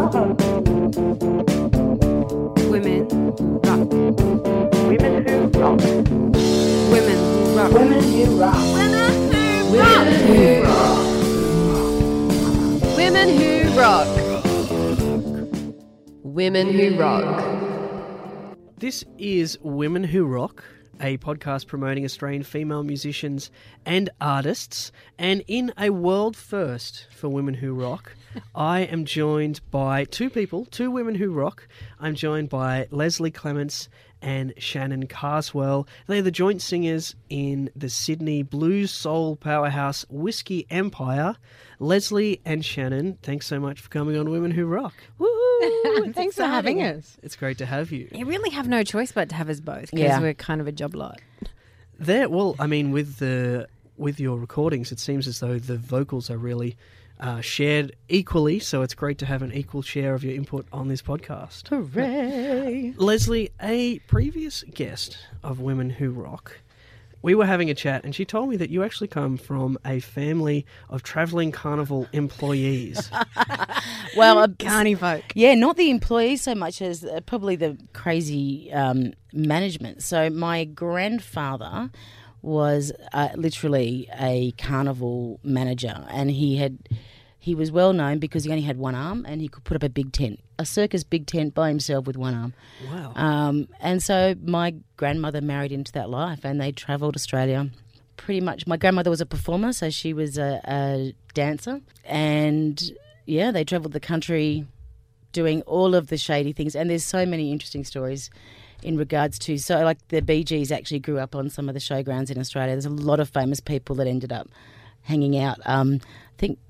Women rock. Women who rock. Women who rock. Women who rock. Women who rock. Women who rock. This is Women Who Rock, a podcast promoting Australian female musicians and artists. And in a world first for Women Who Rock, I am joined by two women who rock. I'm joined by Leslie Clements and Shannon Carswell. They're the joint singers in the Sydney blues soul powerhouse Whiskey Empire. Leslie and Shannon, thanks so much for coming on Women Who Rock. Woohoo! Thanks for having us. It's great to have you. You really have no choice but to have us both because we're kind of a job lot. With your recordings, it seems as though the vocals are really shared equally, so it's great to have an equal share of your input on this podcast. Hooray! Leslie, a previous guest of Women Who Rock, we were having a chat and she told me that you actually come from a family of travelling carnival employees. Well, Carny folk. Yeah, not the employees so much as probably the crazy management. So my grandfather was literally a carnival manager, and he was well known because he only had one arm and he could put up a big tent, a circus big tent by himself with one arm. Wow. And so my grandmother married into that life and they travelled Australia pretty much. My grandmother was a performer, so she was a dancer. And, yeah, they travelled the country doing all of the shady things. And there's so many interesting stories in regards to, so like the Bee Gees actually grew up on some of the showgrounds in Australia. There's a lot of famous people that ended up hanging out. I think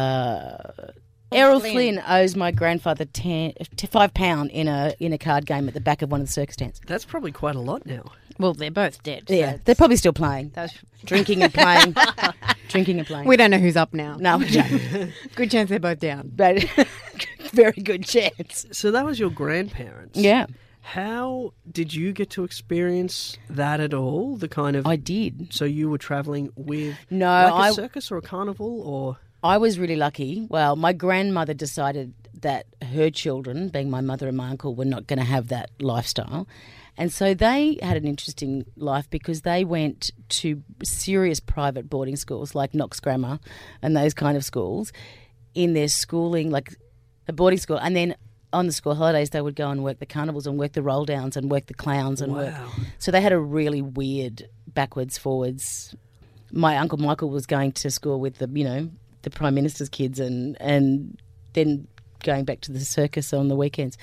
Errol Flynn owes my grandfather £5 in a card game at the back of one of the circus tents. That's probably quite a lot now. Well, they're both dead. Yeah, so they're probably still playing. Drinking and playing. We don't know who's up now. No, we don't. Good chance they're both down. But very good chance. So that was your grandparents. Yeah. How did you get to experience that at all? The kind of I did. So you were travelling with a circus or a carnival, or I was really lucky. Well, my grandmother decided that her children, being my mother and my uncle, were not going to have that lifestyle. And so they had an interesting life because they went to serious private boarding schools like Knox Grammar and those kind of schools in their schooling, like a boarding school. And then on the school holidays, they would go and work the carnivals and work the roll downs and work the clowns and work. So they had a really weird backwards, forwards. My Uncle Michael was going to school with the Prime Minister's kids and then going back to the circus on the weekends.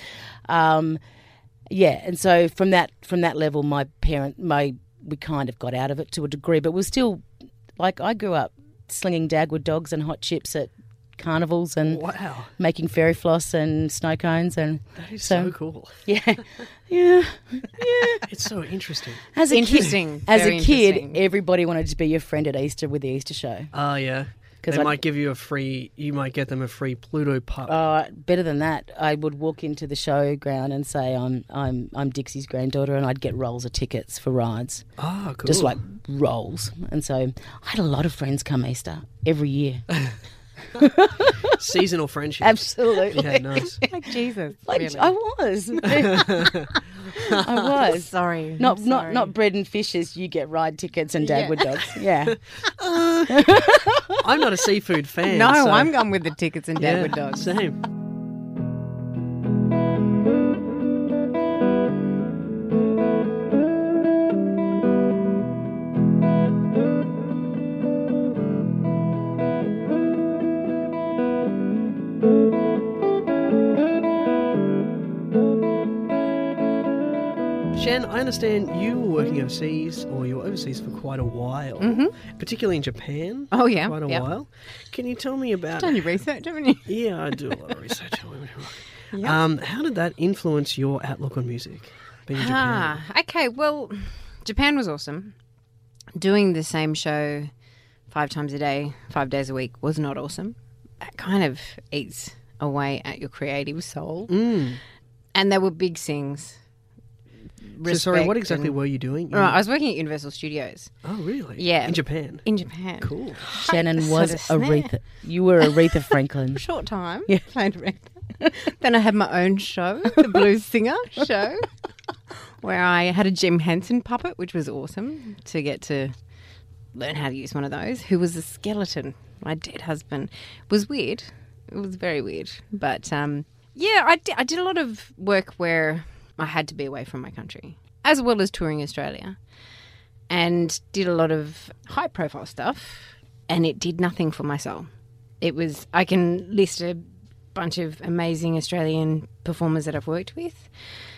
And so from that level, we kind of got out of it to a degree, but we're still, like, I grew up slinging Dagwood dogs and hot chips at carnivals and making fairy floss and snow cones, and that is so cool. Yeah. It's so interesting. As a kid, everybody wanted to be your friend at Easter with the Easter show. Oh yeah. They might give you you might get them a free Pluto pup. Better than that, I would walk into the showground and say I'm Dixie's granddaughter, and I'd get rolls of tickets for rides. Oh, cool. Just like rolls. And so I had a lot of friends come Easter every year. Seasonal friendship. Absolutely. Yeah, nice. Like Jesus. Like really. I was. I was. Sorry. Not bread and fishes. You get ride tickets and Dagwood dogs. Yeah. I'm not a seafood fan. No, so. I'm gone with the tickets and Dagwood dogs. Same. Shan, I understand you were working overseas, or you were overseas for quite a while, particularly in Japan. Oh, yeah. Quite a while. Can you tell me about... You've done your research, haven't you? Yeah, I do a lot of research on Women Who Rock. How did that influence your outlook on music, being in Japan? Okay, well, Japan was awesome. Doing the same show 5 times a day, 5 days a week was not awesome. It kind of eats away at your creative soul. And there were big things. So sorry, what exactly were you doing? I was working at Universal Studios. Oh, really? Yeah. In Japan? In Japan. Cool. Shannon was Aretha. You were Aretha Franklin. Short time. Yeah. Played Aretha. Then I had my own show, the Blues Singer show, where I had a Jim Henson puppet, which was awesome to get to learn how to use one of those, who was a skeleton. My dead husband. It was weird. It was very weird. But, I did a lot of work where I had to be away from my country, as well as touring Australia, and did a lot of high-profile stuff, and it did nothing for my soul. I can list a bunch of amazing Australian performers that I've worked with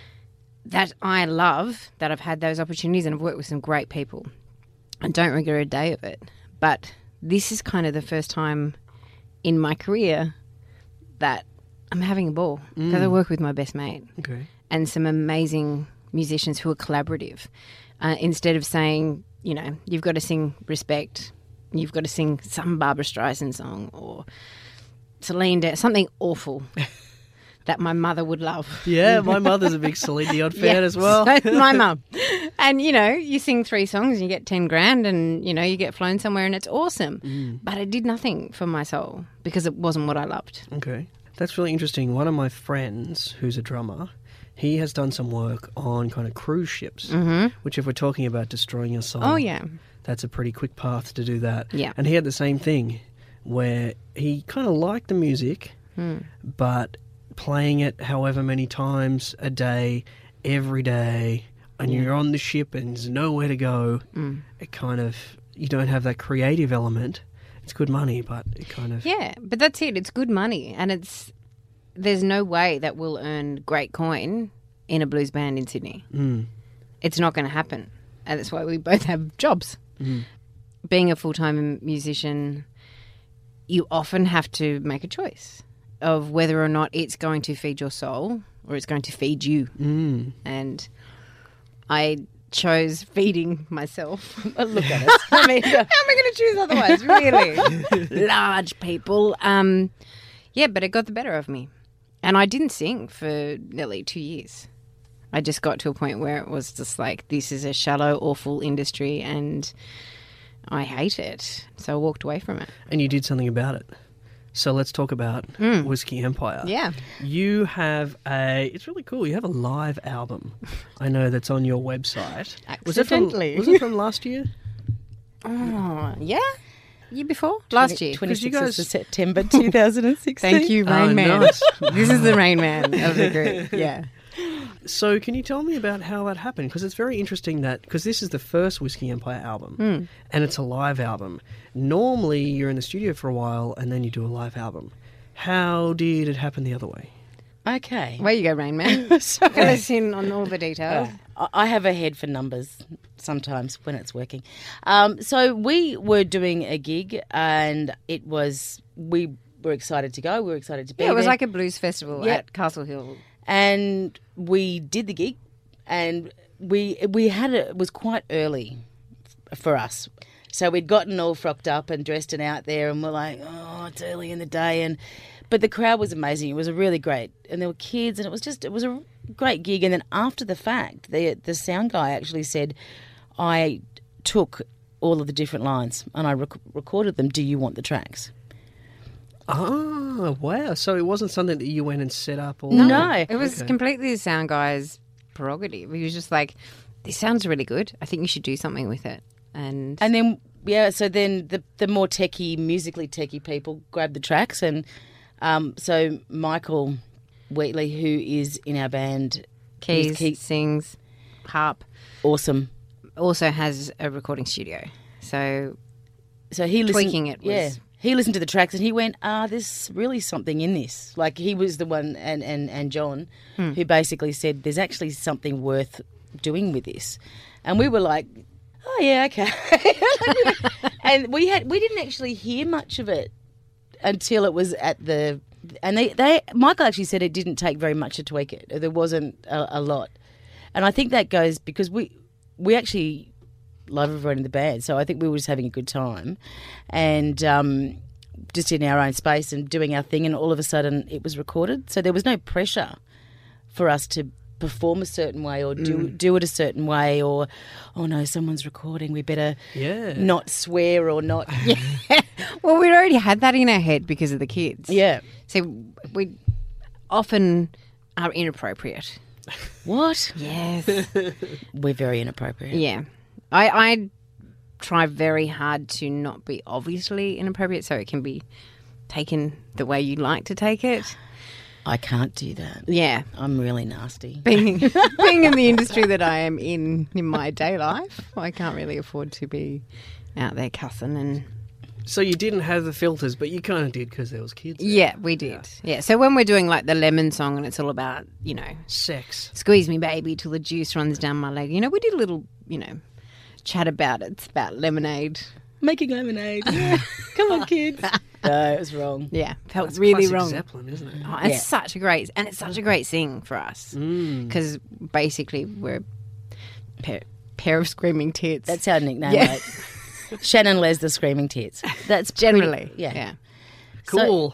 that I love, that I've had those opportunities, and I've worked with some great people. I don't regret a day of it. But this is kind of the first time in my career that I'm having a ball because I work with my best mate and some amazing musicians who are collaborative. Instead of saying, you've got to sing Respect, you've got to sing some Barbara Streisand song or Celine Dion, something awful that my mother would love. Yeah, my mother's a big Celine Dion fan as well. So my mum. And, you sing 3 songs and you get 10 grand and, you get flown somewhere and it's awesome. But it did nothing for my soul because it wasn't what I loved. Okay. That's really interesting. One of my friends, who's a drummer, he has done some work on kind of cruise ships, which if we're talking about destroying your soul, that's a pretty quick path to do that. Yeah. And he had the same thing where he kind of liked the music, but playing it however many times a day, every day, and you're on the ship and there's nowhere to go, it kind of, you don't have that creative element. It's good money, but it kind of... Yeah, but that's it. It's good money, and there's no way that we'll earn great coin in a blues band in Sydney. It's not going to happen, and that's why we both have jobs. Being a full-time musician, you often have to make a choice of whether or not it's going to feed your soul or it's going to feed you. And I chose feeding myself. Look at us. I mean, how am I going to choose otherwise, really? Large people. But it got the better of me. And I didn't sing for nearly 2 years. I just got to a point where it was just like, this is a shallow, awful industry and I hate it. So I walked away from it. And you did something about it. So let's talk about Whiskey Empire. Yeah. You have it's really cool, you have a live album. I know that's on your website. Accidentally. Was it from last year? Oh, yeah. Year before? Last year. 26th of September 2016. Thank you, Rain Man. Nice. This is the Rain Man of the group. Yeah. So can you tell me about how that happened? Because it's very interesting because this is the first Whiskey Empire album and it's a live album. Normally you're in the studio for a while and then you do a live album. How did it happen the other way? Okay. Where you go, Rain Man. Sorry. Fill us in on all the details. I have a head for numbers sometimes when it's working. So we were doing a gig and we were excited to go. We were excited to be there. It was like a blues festival at Castle Hill. And we did the gig and it was quite early for us. So we'd gotten all frocked up and dressed and out there and we're like, oh, it's early in the day. But the crowd was amazing. It was a really great, and there were kids and it was a great gig. And then after the fact, the sound guy actually said, I took all of the different lines and I recorded them. Do you want the tracks? Oh, wow. So it wasn't something that you went and set up? Or No. It was completely the sound guy's prerogative. He was just like, this sounds really good. I think you should do something with it. And then, so then the more musically techie people grabbed the tracks. And so Michael Wheatley, who is in our band, keys, sings, harp. Awesome. Also has a recording studio. So he listened, tweaking it was... Yeah. He listened to the tracks and he went, there's really something in this. Like he was the one, and John, who basically said, there's actually something worth doing with this. And we were like, oh, yeah, okay. And we didn't actually hear much of it until it was at the... And Michael actually said it didn't take very much to tweak it. There wasn't a lot. And I think that goes because we actually... love everyone in the band, so I think we were just having a good time and just in our own space and doing our thing, and all of a sudden it was recorded, so there was no pressure for us to perform a certain way or do it a certain way, or oh no, someone's recording, we better not swear or not. Well, we'd already had that in our head because of the kids. Yeah. So often are inappropriate. What? Yes. We're very inappropriate. Yeah. I try very hard to not be obviously inappropriate so it can be taken the way you like to take it. I can't do that. Yeah. I'm really nasty. Being in the industry that I am in my day life, I can't really afford to be out there cussing and... So you didn't have the filters, but you kind of did because there was kids there. Yeah, we did. Yeah. So when we're doing like the Lemon song and it's all about, you know, Sex. squeeze me baby till the juice runs down my leg, you know, we did a little, you know, chat about it. It's about lemonade. Making lemonade. Yeah. Come on, kids. No, it was wrong. Yeah, felt That's really classic wrong. Zeppelin, isn't it? Oh, it's Yeah. such a great, and it's such a great sing for us because basically we're a pair of screaming tits. That's our nickname, Yeah. mate. Shannon Les the Screaming Tits. That's generally, pretty- yeah. yeah. Cool.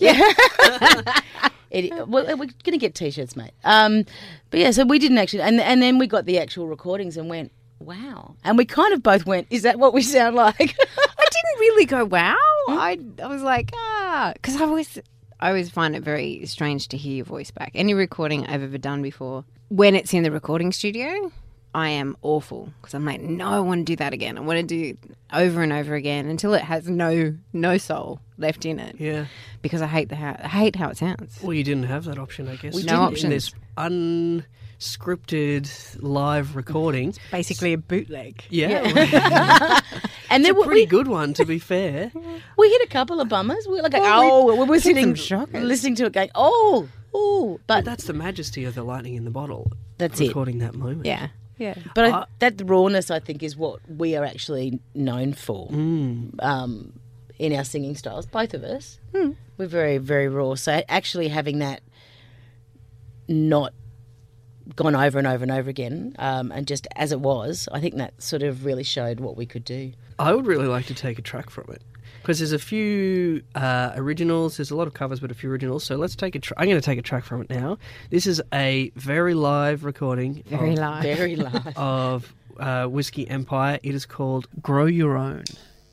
We're going to get T-shirts, mate. But yeah, so we didn't actually, and then we got the actual recordings and went, wow. And we kind of both went, is that what we sound like? I didn't really go wow. I was like because I always find it very strange to hear your voice back. Any recording I've ever done before, when it's in the recording studio, I am awful because I'm like, no, I want to do that again. I want to do it over and over again until it has no soul left in it. Yeah. Because I hate how it sounds. Well, you didn't have that option, I guess. We In didn't. No options. this unscripted live recording. Basically a bootleg. Yeah. And then Pretty good one, to be fair. we hit a couple of bummers. We were like, we were sitting, listening to it going, but But that's the majesty of the lightning in the bottle. That's it. Recording that moment. Yeah. Yeah. But that rawness, I think, is what we are actually known for in our singing styles. Both of us, we're very, very raw. So actually having that not gone over and over and over again, and just as it was, I think that sort of really showed what we could do. I would really like to take a track from it. Because there's a few originals, there's a lot of covers, but a few originals. So let's take I'm going to take a track from it now. This is a very live recording. Very live. Very live. Of Whiskey Empire. It is called Grow Your Own.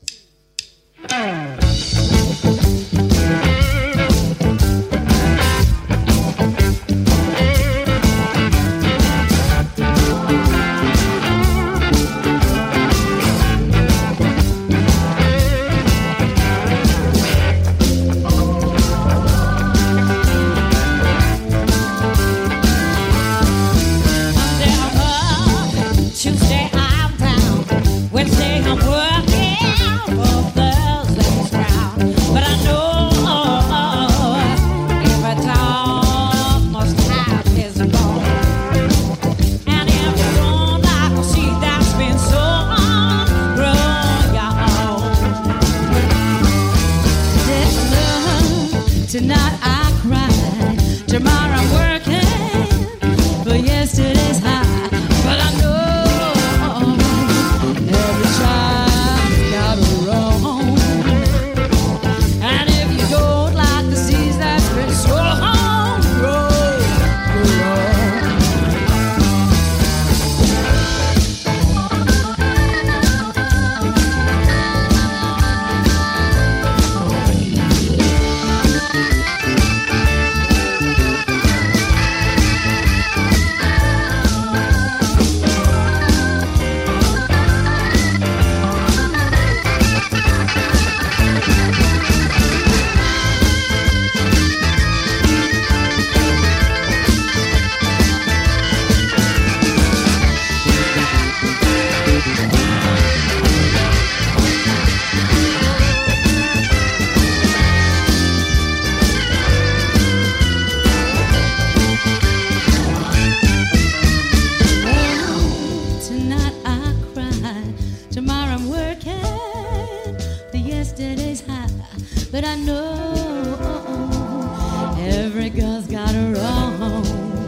Tuesday I'm down, Wednesday I'm working for Thursday's crowd. But I know every dog must have his bone. And if you don't like a seed that's been sown, grow your own. There's love, tonight I cry, tomorrow I'm working for yesterday's high. But I know every child got a wrong. And if you don't like the seeds that's been sown, grow. Tonight I cry, tomorrow I'm working, the yesterday's high. But I know every girl's got her own.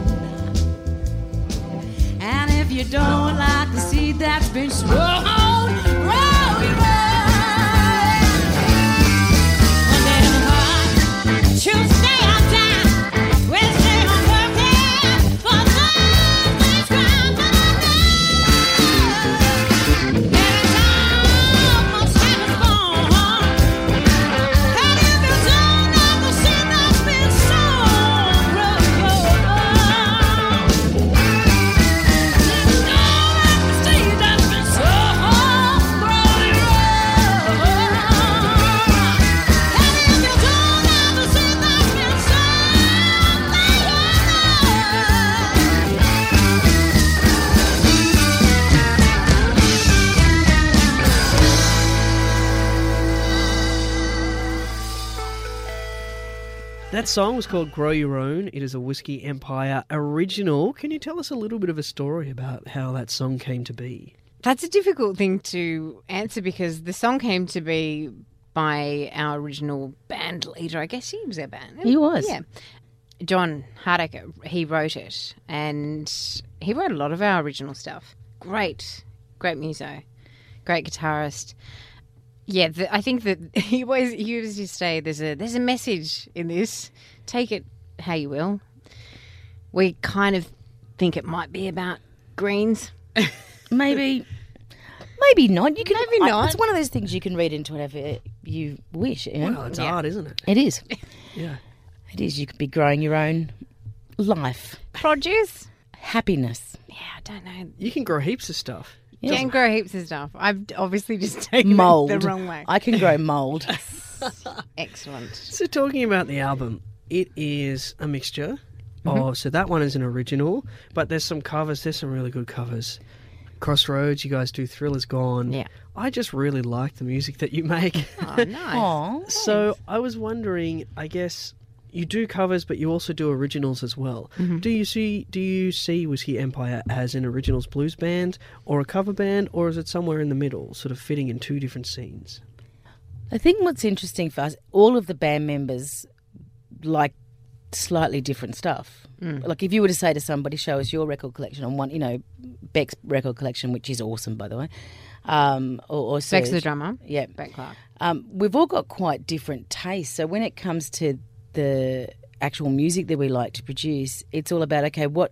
And if you don't like the seed that's been sown, grow your own. And then Tuesday I'm down, Wednesday I'm working for Thursday's crowd. Every dog must have his bone. And if you don't like the seed that's been sown, grow That song was called Grow Your Own. It is a Whiskey Empire original. Can you tell us a little bit of a story about how that song came to be? That's a difficult thing to answer because the song came to be by our original band leader. I guess he was our band. He was. Yeah. John Hardaker, he wrote it, and he wrote a lot of our original stuff. Great muso, great guitarist. Yeah, I think that he used to say there's a message in this. Take it how you will. We kind of think it might be about greens. Maybe not. You can Maybe not. It's one of those things you can read into whatever you wish. You know? Well, it's art, isn't it? It is. Yeah. It is. You could be growing your own life, Produce? happiness. Yeah, I don't know. You can grow heaps of stuff. Can grow heaps of stuff. I've obviously just taken Mold. it the wrong way. I can grow mold. Excellent. So talking about the album, it is a mixture. So that one is an original, but there's some covers. There's some really good covers. Crossroads, you guys do Thriller's Gone. Yeah. I just really like the music that you make. Oh, nice. Aw. So I was wondering, I guess you do covers, but you also do originals as well. Do you see Whiskey Empire as an originals blues band or a cover band, or is it somewhere in the middle, sort of fitting in two different scenes? I think what's interesting for us, all of the band members like slightly different stuff. Like if you were to say to somebody, show us your record collection on one, Beck's record collection, which is awesome, by the way, or Beck's Serge. the drummer. Yeah. Beck Clark. We've all got quite different tastes. So when it comes to the actual music that we like to produce, it's all about, okay, what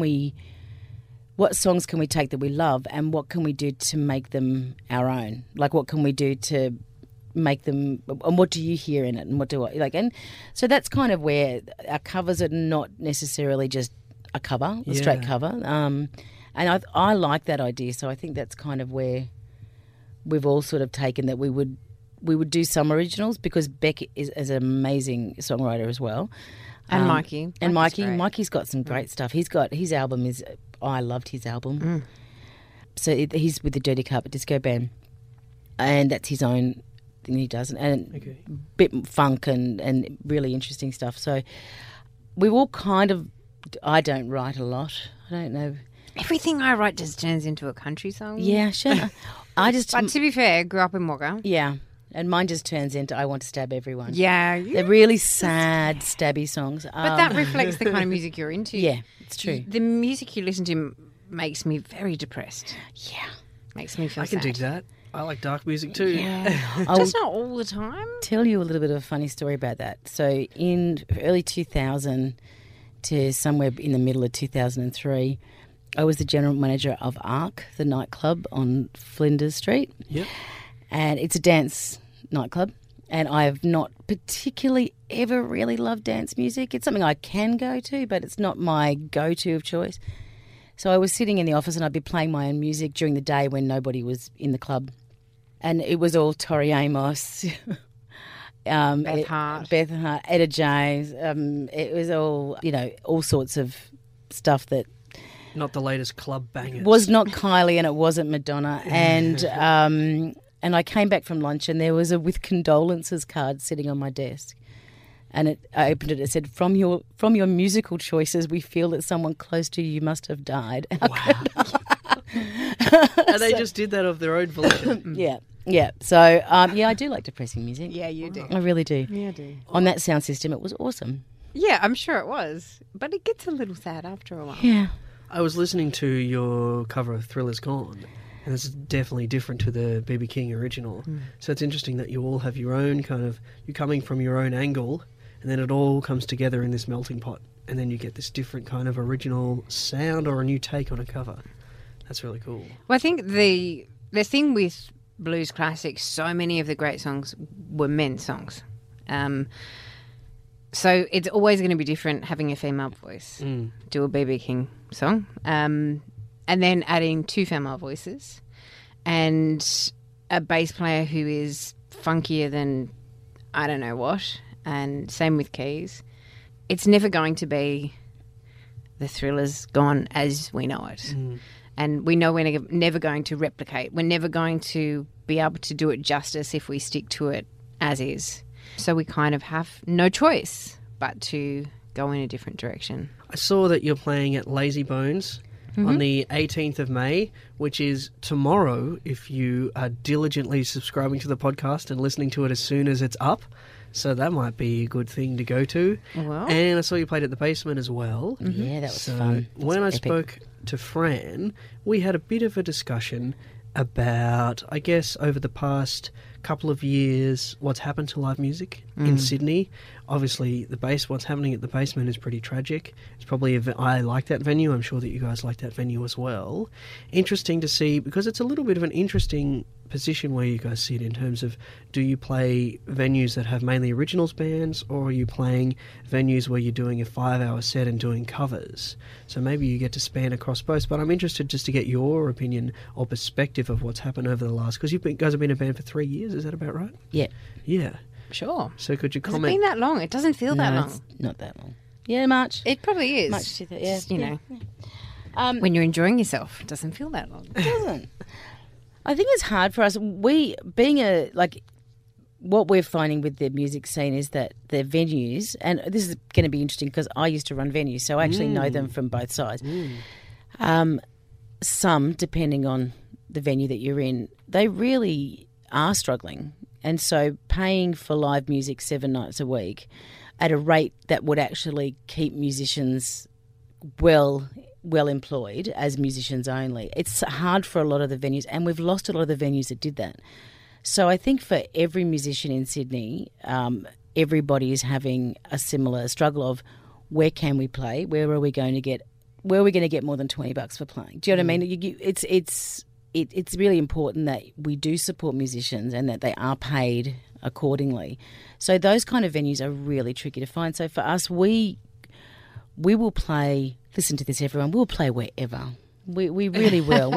songs can we take that we love and what can we do to make them our own? Like what can we do to make them, and what do you hear in it and what do I like? And so that's kind of where our covers are not necessarily just a cover, a straight cover. And I like that idea. So I think that's kind of where we've all sort of taken that we would do some originals because Beck is an amazing songwriter as well. And Mikey. And Mikey's great. Mikey's got some great stuff. He's got his album is I loved his album. So he's with the Dirty Carpet Disco Band, and that's his own thing he does, and bit funk and really interesting stuff. So we all kind of. I don't write a lot. I don't know. Everything I write just turns into a country song. Yeah, sure. I just. But to be fair, grew up in Wagga. Yeah. And mine just turns into I Want to Stab Everyone. Yeah. They're really sad, stabby songs. But that reflects the kind of music you're into. Yeah, it's true. The music you listen to makes me very depressed. Yeah. Makes me feel I can sad. dig that. I like dark music too. Yeah. I'll Just not all the time. tell you a little bit of a funny story about that. So in early 2000 to somewhere in the middle of 2003, I was the general manager of Arc, the nightclub on Flinders Street. Yep. And it's a dance nightclub. And I have not particularly ever really loved dance music. It's something I can go to, but it's not my go-to of choice. So I was sitting in the office and I'd be playing my own music during the day when nobody was in the club. And it was all Tori Amos, Beth Hart. Etta James. It was all, all sorts of stuff that Not the latest club bangers. was not Kylie and it wasn't Madonna. And I came back from lunch and there was a with condolences card sitting on my desk. And I opened it. It said, "From your musical choices, we feel that someone close to you must have died." And they just did that of their own volition. Yeah. So I do like depressing music. Yeah, you do. I really do. Yeah, I do. On that sound system, it was awesome. Yeah, I'm sure it was. But it gets a little sad after a while. Yeah. I was listening to your cover of Thriller's Gone, and it's definitely different to the B.B. King original. So it's interesting that you all have your own you're coming from your own angle, and then it all comes together in this melting pot, and then you get this different kind of original sound or a new take on a cover. That's really cool. Well, I think the thing with blues classics, so many of the great songs were men's songs. So it's always going to be different having a female voice do a B.B. King song. And then adding two female voices and a bass player who is funkier than I don't know what, and same with keys. It's never going to be the Thriller's Gone as we know it. And we know we're never going to replicate. We're never going to be able to do it justice if we stick to it as is. So we kind of have no choice but to go in a different direction. I saw that you're playing at Lazy Bones on the 18th of May, which is tomorrow if you are diligently subscribing to the podcast and listening to it as soon as it's up. So that might be a good thing to go to. Well. And I saw you played at the Basement as well. Yeah, that was So fun. when I That's epic. spoke to Fran, we had a bit of a discussion about, I guess, over the past couple of years, what's happened to live music in Sydney. Obviously, what's happening at the Basement is pretty tragic. It's probably I like that venue. I'm sure that you guys like that venue as well. Interesting to see, because it's a little bit of an interesting position where you guys sit in terms of, do you play venues that have mainly originals bands, or are you playing venues where you're doing a 5-hour set and doing covers? So maybe you get to span across both, but I'm interested just to get your opinion or perspective of what's happened over the last, because you guys have been a band for 3 years, is that about right? Yeah. Yeah. Sure. So could you Has it comment? been that long? It doesn't feel that No, long. it's not that long. Yeah, March. It probably is. Much to that, yeah. Just, you know, Um, when you're enjoying yourself, it doesn't feel that long. It doesn't. I think it's hard for us. What we're finding with the music scene is that the venues, and this is going to be interesting because I used to run venues, so I actually know them from both sides. Some, depending on the venue that you're in, they really are struggling. And so paying for live music 7 nights a week at a rate that would actually keep musicians well employed as musicians only. It's hard for a lot of the venues, and we've lost a lot of the venues that did that. So I think for every musician in Sydney, everybody is having a similar struggle of where can we play? Where are we going to get more than $20 for playing? Do you know what I mean? It's really important that we do support musicians and that they are paid accordingly. So those kind of venues are really tricky to find. So for us, we will play. Listen to this, everyone. We'll play wherever. We really will.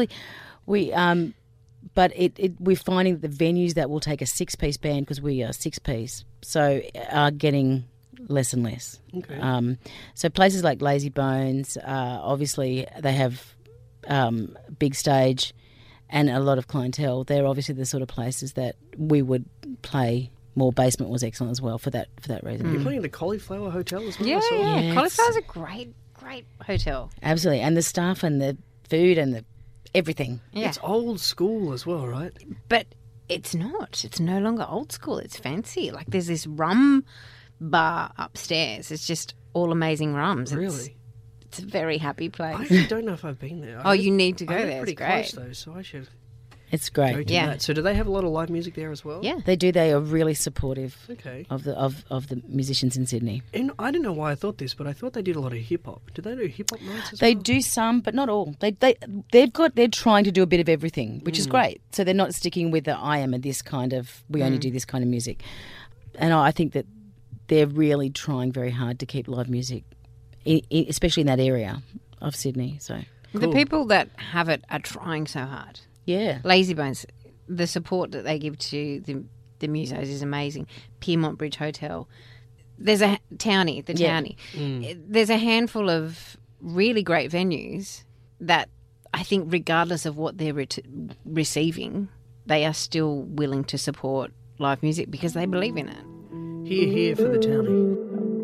But we're finding that the venues that will take a 6-piece band, because we are 6-piece, so are getting less and less. Okay. So places like Lazy Bones, obviously they have big stage and a lot of clientele. They're obviously the sort of places that we would play more. Basement was excellent as well for that reason. You're playing at the Cauliflower Hotel as well? Yeah, I saw? yeah. Yeah, Cauliflower's a great hotel. Absolutely, and the staff and the food and the everything. Yeah. It's old school as well, right? But it's not. It's no longer old school. It's fancy. Like there's this rum bar upstairs. It's just all amazing rums. Really? It's a very happy I place. actually don't know if I've been there. Oh, you need to go I live there. pretty It's great. close though, so I should It's go great. to Yeah. that. So do they have a lot of live music there as well? Yeah. They do. They are really supportive Okay. of the musicians in Sydney. And I don't know why I thought this, but I thought they did a lot of hip hop. Do they do hip hop nights as They well? do some, but not all. They're trying to do a bit of everything, which is great. So they're not sticking with the I am a this kind of, we only do this kind of music. And I think that they're really trying very hard to keep live music, especially in that area of Sydney. So The people that have it are trying so hard. yeah, Lazy Bones, the support that they give to the musos is amazing. Piermont Bridge Hotel. There's a Townie, the Yeah. Townie. There's a handful of really great venues that I think regardless of what they're receiving, they are still willing to support live music because they believe in it. Here for the Townie.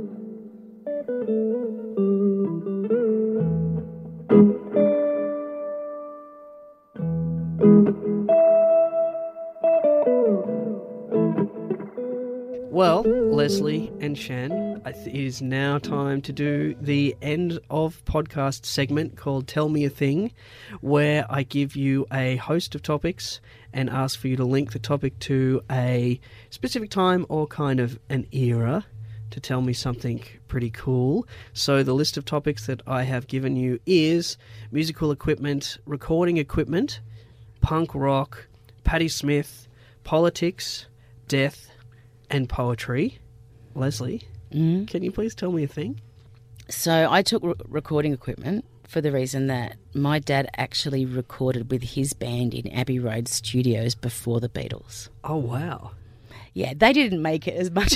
Well, Leslie and Shan, it is now time to do the end of podcast segment called Tell Me a Thing, where I give you a host of topics and ask for you to link the topic to a specific time or kind of an era to tell me something pretty cool. So the list of topics that I have given you is musical equipment, recording equipment, punk rock, Patti Smith, politics, death, and poetry. Leslie, can you please tell me a thing? So I took recording equipment for the reason that my dad actually recorded with his band in Abbey Road Studios before the Beatles. Oh, wow. Yeah, they didn't make it as much.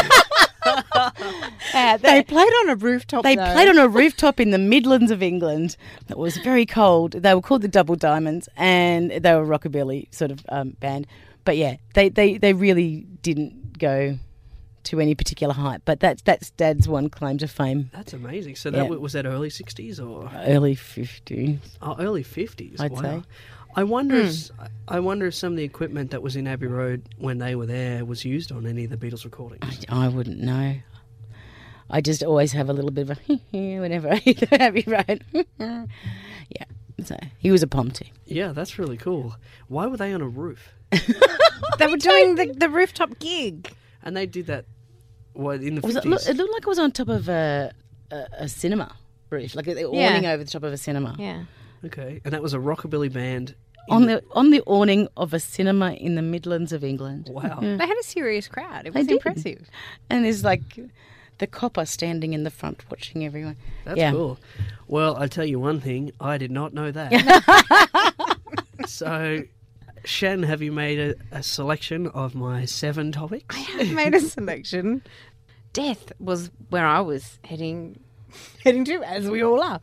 They played on a rooftop. They played on a rooftop in the Midlands of England. It was very cold. They were called the Double Diamonds, and they were a rockabilly sort of band. But yeah, they really didn't go to any particular height. But that's Dad's one claim to fame. That's amazing. So Yeah. was that early 60s or Early 50s. early 50s? I'd wow. say. I wonder if some of the equipment that was in Abbey Road when they were there was used on any of the Beatles recordings. I wouldn't know. I just always have a little bit of a whenever I hear the Abbey Road. Yeah. So he was a pom too. Yeah, that's really cool. Why were they on a roof? They were doing the rooftop gig. And they did that in the It 50s. looked like it was on top of a cinema roof, like the awning over the top of a cinema. Yeah. Okay, and that was a rockabilly band. On the awning of a cinema in the Midlands of England. Wow. They had a serious crowd. It They was did. impressive. And there's like the copper standing in the front watching everyone. That's Yeah. cool. Well, I tell you one thing, I did not know that. So, Shen, have you made a selection of my 7 topics? I have made a selection. Death was where I was heading to, as we all are.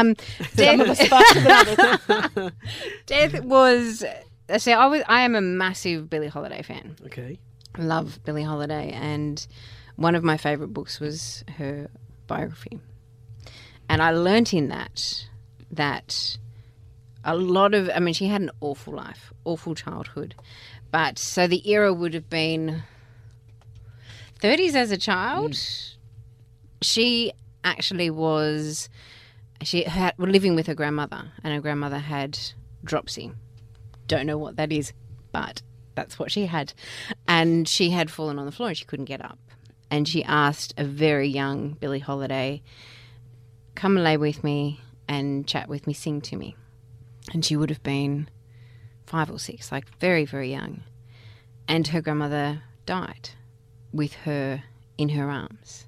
Death was. See, I am a massive Billie Holiday fan. Okay. I love Billie Holiday, and one of my favourite books was her biography. And I learnt in that a lot of, I mean, she had an awful life, awful childhood. But so the era would have been 30s as a child. She actually was, were living with her grandmother, and her grandmother had dropsy. Don't know what that is, but that's what she had. And she had fallen on the floor and she couldn't get up. And she asked a very young Billie Holiday, come and lay with me and chat with me, sing to me. And she would have been 5 or 6, like very, very young. And her grandmother died with her in her arms.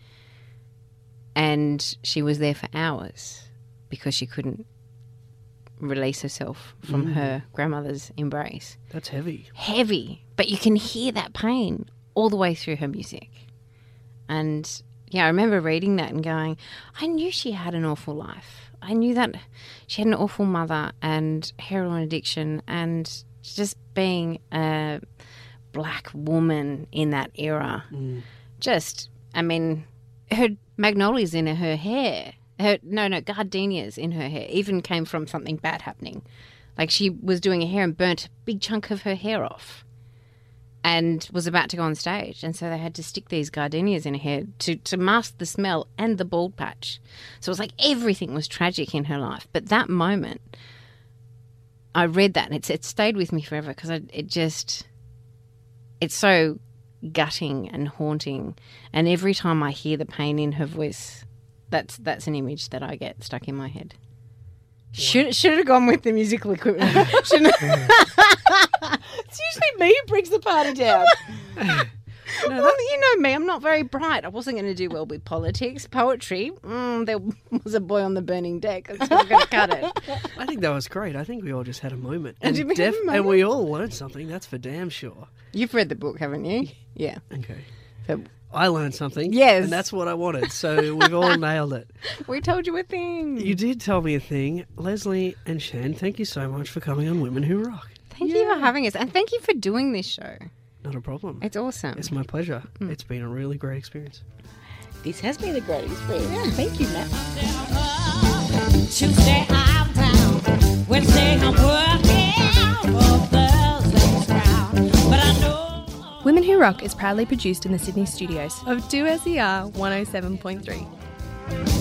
And she was there for hours because she couldn't release herself from her grandmother's embrace. That's heavy. Heavy, but you can hear that pain all the way through her music. And yeah, I remember reading that and going, I knew she had an awful life. I knew that she had an awful mother and heroin addiction, and just being a black woman in that era. Just, I mean, her magnolias in her hair, gardenias in her hair, even came from something bad happening. Like she was doing her hair and burnt a big chunk of her hair off and was about to go on stage. And so they had to stick these gardenias in her hair to mask the smell and the bald patch. So it was like everything was tragic in her life. But that moment, I read that and it stayed with me forever because it's so gutting and haunting. And every time I hear the pain in her voice, that's an image that I get stuck in my head. Should have gone with the musical equipment. Shouldn't It's usually me who brings the party down. Well, you know me, I'm not very bright. I wasn't going to do well with politics, poetry. There was a boy on the burning deck. That's not going to cut it. I think that was great. I think we all just had a moment. And did we have a moment? And we all learned something, that's for damn sure. You've read the book, haven't you? Yeah. Okay. So I learned something. Yes. And that's what I wanted. So we've all nailed it. we told you a thing. You did tell me a thing. Leslie and Shan, thank you so much for coming on Women Who Rock. Thank you for having us. And thank you for doing this show. Not a problem. It's awesome. It's my pleasure. It's been a really great experience. This has been a great experience. Thank you, Matt. Tuesday I'm down, Wednesday I'm working for Thursday's crowd. But I know Women Who Rock is proudly produced in the Sydney studios of 2SER 107.3.